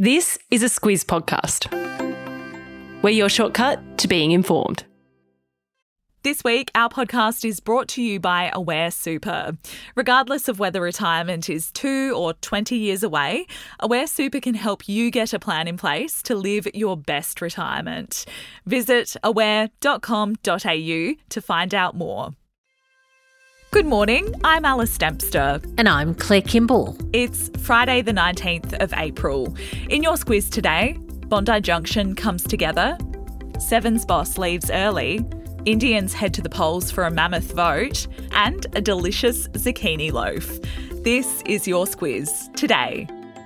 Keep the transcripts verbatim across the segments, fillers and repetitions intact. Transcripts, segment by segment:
This is a Squiz podcast. We're your shortcut to being informed. This week, our podcast is brought to you by Aware Super. Regardless of whether retirement is two or twenty years away, Aware Super can help you get a plan in place to live your best retirement. Visit aware dot com dot a u to find out more. Good morning, I'm Alice Dempster. And I'm Claire Kimball. It's Friday the nineteenth of April. In your Squiz today, Bondi Junction comes together, Seven's boss leaves early, Indians head to the polls for a mammoth vote, and a delicious zucchini loaf. This is your Squiz today.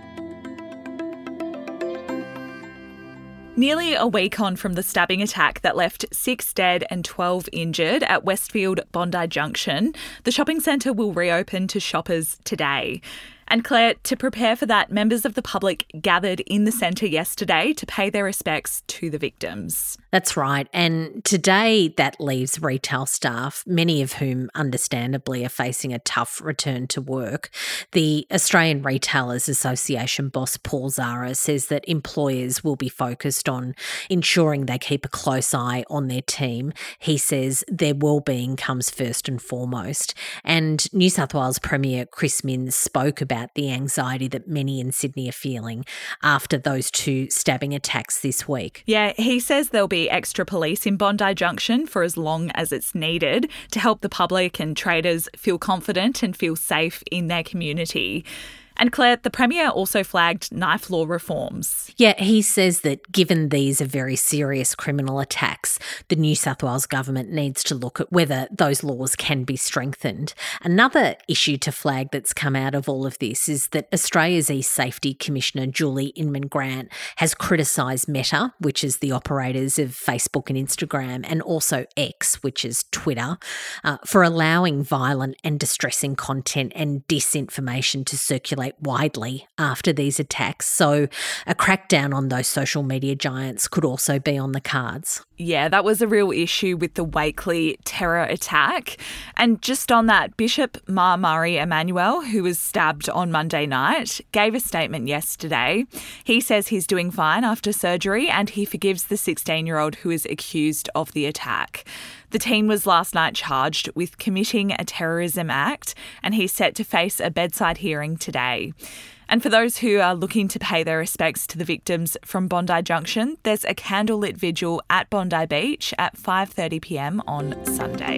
Nearly a week on from the stabbing attack that left six dead and twelve injured at Westfield Bondi Junction, the shopping centre will reopen to shoppers today. And Claire, to prepare for that, members of the public gathered in the centre yesterday to pay their respects to the victims. That's right. And today that leaves retail staff, many of whom understandably are facing a tough return to work. The Australian Retailers Association boss Paul Zara says that employers will be focused on ensuring they keep a close eye on their team. He says their well-being comes first and foremost. And New South Wales Premier Chris Minns spoke about the anxiety that many in Sydney are feeling after those two stabbing attacks this week. Yeah, he says there'll be extra police in Bondi Junction for as long as it's needed to help the public and traders feel confident and feel safe in their community. And Claire, the Premier also flagged knife law reforms. Yeah, he says that given these are very serious criminal attacks, the New South Wales government needs to look at whether those laws can be strengthened. Another issue to flag that's come out of all of this is that Australia's E-Safety Commissioner Julie Inman-Grant has criticised Meta, which is the operators of Facebook and Instagram, and also X, which is Twitter, uh, for allowing violent and distressing content and disinformation to circulate widely after these attacks. So a crackdown on those social media giants could also be on the cards. Yeah, that was a real issue with the Wakeley terror attack. And just on that, Bishop Ma Murray Emmanuel, who was stabbed on Monday night, gave a statement yesterday. He says he's doing fine after surgery and he forgives the sixteen-year-old who is accused of the attack. The teen was last night charged with committing a terrorism act and he's set to face a bedside hearing today. And for those who are looking to pay their respects to the victims from Bondi Junction, there's a candlelit vigil at Bondi Beach at five thirty p m on Sunday.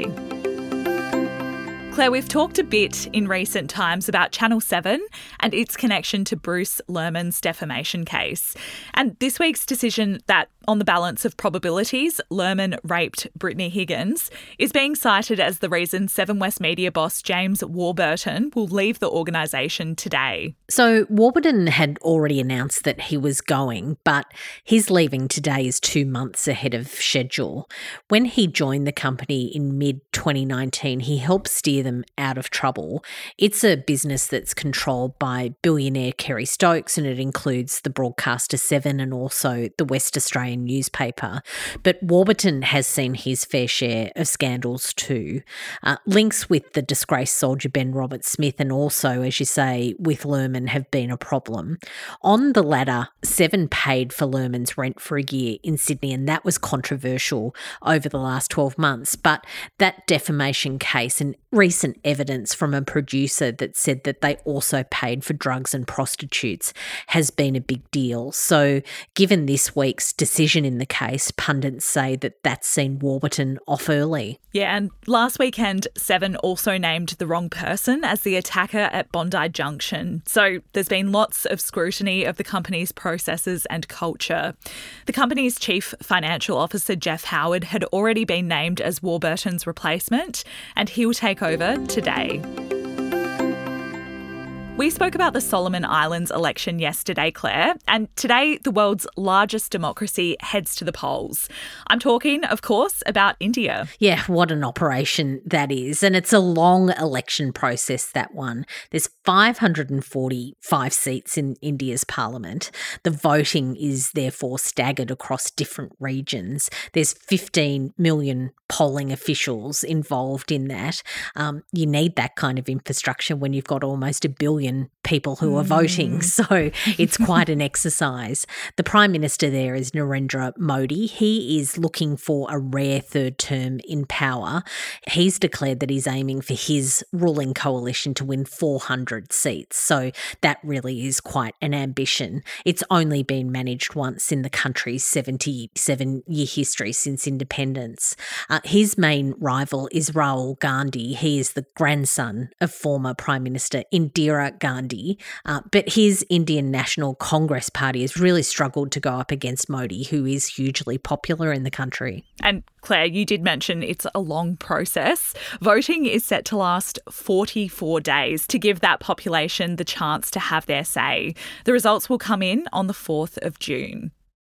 Claire, we've talked a bit in recent times about Channel seven and its connection to Bruce Lerman's defamation case. And this week's decision that, on the balance of probabilities, Lerman raped Brittany Higgins is being cited as the reason Seven West Media boss James Warburton will leave the organisation today. So Warburton had already announced that he was going, but his leaving today is two months ahead of schedule. When he joined the company in mid twenty nineteen, he helped steer them out of trouble. It's a business that's controlled by billionaire Kerry Stokes, and it includes the broadcaster Seven and also the West Australian newspaper. But Warburton has seen his fair share of scandals too. Uh, links with the disgraced soldier Ben Roberts-Smith and also, as you say, with Lerman have been a problem. On the latter, Seven paid for Lerman's rent for a year in Sydney, and that was controversial over the last twelve months. But that defamation case and recent evidence from a producer that said that they also paid for drugs and prostitutes has been a big deal. So given this week's decision in the case, pundits say that that's seen Warburton off early. Yeah, and last weekend, Seven also named the wrong person as the attacker at Bondi Junction. So there's been lots of scrutiny of the company's processes and culture. The company's chief financial officer, Jeff Howard, had already been named as Warburton's replacement, and he'll take over today. We spoke about the Solomon Islands election yesterday, Claire, and today the world's largest democracy heads to the polls. I'm talking, of course, about India. Yeah, what an operation that is. And it's a long election process, that one. There's five hundred forty-five seats in India's parliament. The voting is therefore staggered across different regions. There's fifteen million polling officials involved in that. Um, you need that kind of infrastructure when you've got almost a billion million people who are voting. So it's quite an exercise. The Prime Minister there is Narendra Modi. He is looking for a rare third term in power. He's declared that he's aiming for his ruling coalition to win four hundred seats. So that really is quite an ambition. It's only been managed once in the country's seventy-seven year history since independence. Uh, his main rival is Rahul Gandhi. He is the grandson of former Prime Minister Indira Gandhi, uh, but his Indian National Congress Party has really struggled to go up against Modi, who is hugely popular in the country. And Claire, you did mention it's a long process. Voting is set to last forty-four days to give that population the chance to have their say. The results will come in on the fourth of June.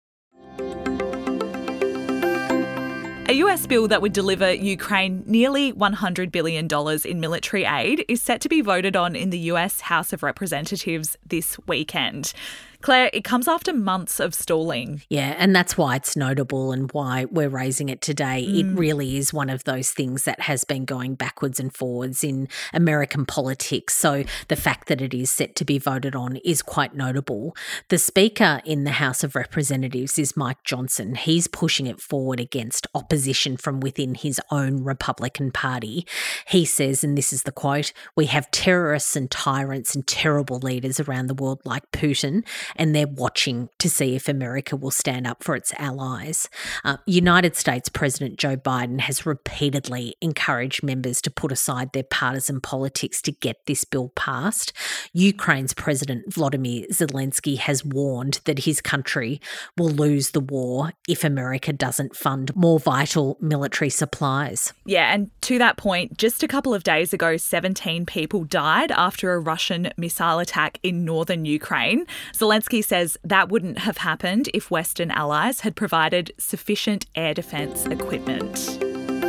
A U S bill that would deliver Ukraine nearly one hundred billion dollars in military aid is set to be voted on in the U S House of Representatives this weekend. Claire, it comes after months of stalling. Yeah, and that's why it's notable and why we're raising it today. Mm. It really is one of those things that has been going backwards and forwards in American politics. So the fact that it is set to be voted on is quite notable. The Speaker in the House of Representatives is Mike Johnson. He's pushing it forward against opposition from within his own Republican Party. He says, and this is the quote, "We have terrorists and tyrants and terrible leaders around the world like Putin, and they're watching to see if America will stand up for its allies." Uh, United States President Joe Biden has repeatedly encouraged members to put aside their partisan politics to get this bill passed. Ukraine's President Volodymyr Zelensky has warned that his country will lose the war if America doesn't fund more vital military supplies. Yeah, and to that point, just a couple of days ago, seventeen people died after a Russian missile attack in northern Ukraine. Zelensky Zelensky says that wouldn't have happened if Western allies had provided sufficient air defence equipment.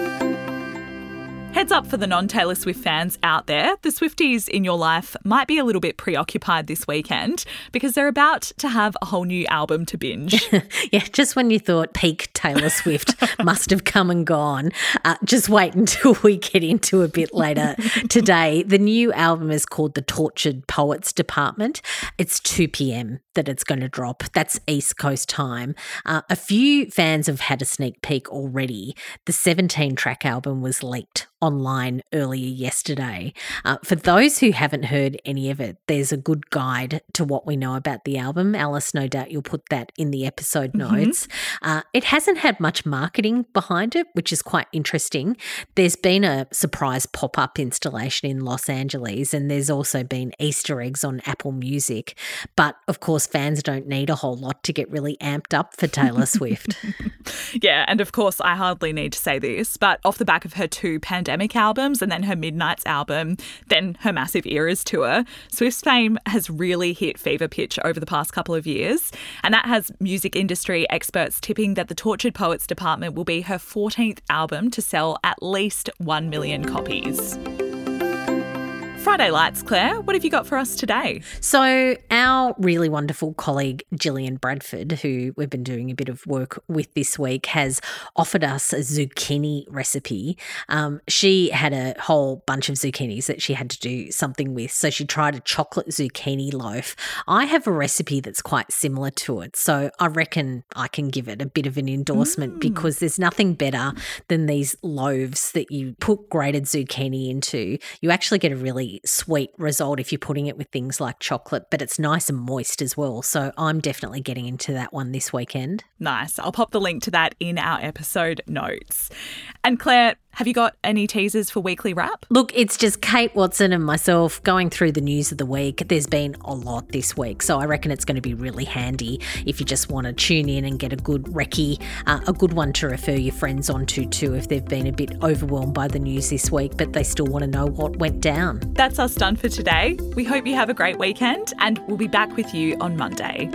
Heads up for the non-Taylor Swift fans out there, the Swifties in your life might be a little bit preoccupied this weekend because they're about to have a whole new album to binge. Yeah, just when you thought peak Taylor Swift must have come and gone, uh, just wait until we get into a bit later today. The new album is called The Tortured Poets Department. It's two p.m. that it's going to drop. That's East Coast time. Uh, a few fans have had a sneak peek already. The seventeen-track album was leaked online earlier yesterday. Uh, for those who haven't heard any of it, there's a good guide to what we know about the album. Alice, no doubt you'll put that in the episode Mm-hmm. notes. Uh, it hasn't had much marketing behind it, which is quite interesting. There's been a surprise pop-up installation in Los Angeles, and there's also been Easter eggs on Apple Music. But of course, fans don't need a whole lot to get really amped up for Taylor Swift. Yeah, and of course, I hardly need to say this, but off the back of her two pandemic albums and then her Midnights album, then her massive Eras tour, Swift's fame has really hit fever pitch over the past couple of years. And that has music industry experts tipping that the Tortured Poets Department will be her fourteenth album to sell at least one million copies. Friday Lights, Claire, what have you got for us today? So our really wonderful colleague Gillian Bradford, who we've been doing a bit of work with this week, has offered us a zucchini recipe. Um, she had a whole bunch of zucchinis that she had to do something with, so she tried a chocolate zucchini loaf. I have a recipe that's quite similar to it, so I reckon I can give it a bit of an endorsement mm. because there's nothing better than these loaves that you put grated zucchini into. You actually get a really sweet result if you're putting it with things like chocolate, but it's nice and moist as well. So I'm definitely getting into that one this weekend. Nice. I'll pop the link to that in our episode notes. And Claire, have you got any teasers for Weekly Wrap? Look, it's just Kate Watson and myself going through the news of the week. There's been a lot this week, so I reckon it's going to be really handy if you just want to tune in and get a good recce, uh, a good one to refer your friends onto too if they've been a bit overwhelmed by the news this week, but they still want to know what went down. That's us done for today. We hope you have a great weekend and we'll be back with you on Monday.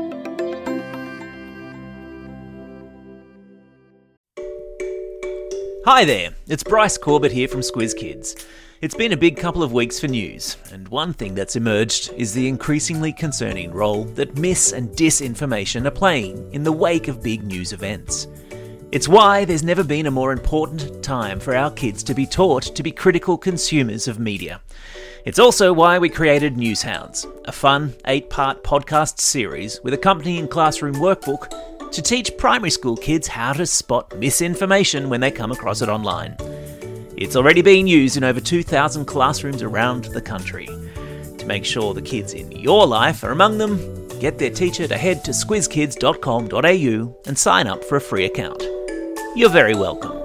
Hi there, it's Bryce Corbett here from Squiz Kids. It's been a big couple of weeks for news, and one thing that's emerged is the increasingly concerning role that mis and disinformation are playing in the wake of big news events. It's why there's never been a more important time for our kids to be taught to be critical consumers of media. It's also why we created Newshounds, a fun eight-part podcast series with accompanying classroom workbook to teach primary school kids how to spot misinformation when they come across it online. It's already being used in over two thousand classrooms around the country. To make sure the kids in your life are among them, get their teacher to head to squiz kids dot com dot a u and sign up for a free account. You're very welcome.